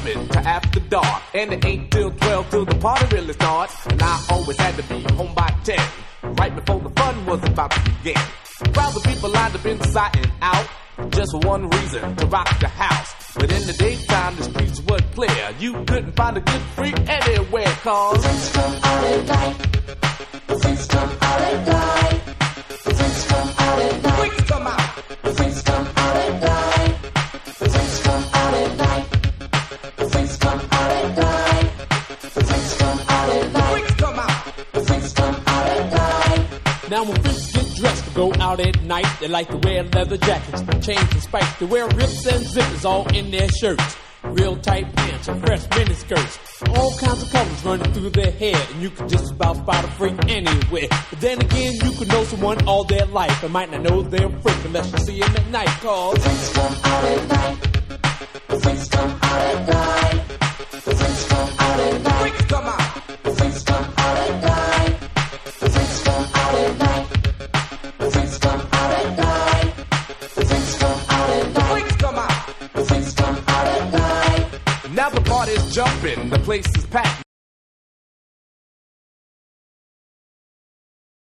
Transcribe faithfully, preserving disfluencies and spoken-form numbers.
jumping to after dark, and it ain't till twelve till the party really starts. And I always had to be home by ten, right before the fun was about to begin. Crowds of people lined up inside and out, just for one reason, to rock the house. But in the daytime, the streets were clear. You couldn't find a good freak anywhere, cause the freaks come out at night. The freaks come out at night. The freaks come out at night. Freaks come out. The freaks come out at night. The freaks come out at night. The freaks come out at night. The freaks come out at night. Freaks come out. The freaks come out at night. Now when freaks get dressed to go out at night, they like to wear leather jackets, chains and spikes. They wear rips and zippers all in their shirts, real tight pants and fresh mini skirts. All kinds of colors running through their hair, and you can just about spot a freak anywhere. But then again, you could know someone all their life and might not know they're a freak unless you see them at night. Cause the freaks come out at night. The freaks come out at night. The freaks come out at night. Freaks come out. The freaks come out at night. The freaks come out at night. The freaks come out at night. The freaks come out at night. Freaks come out. The freaks come out at night. Now the party's jumping, the place is packed.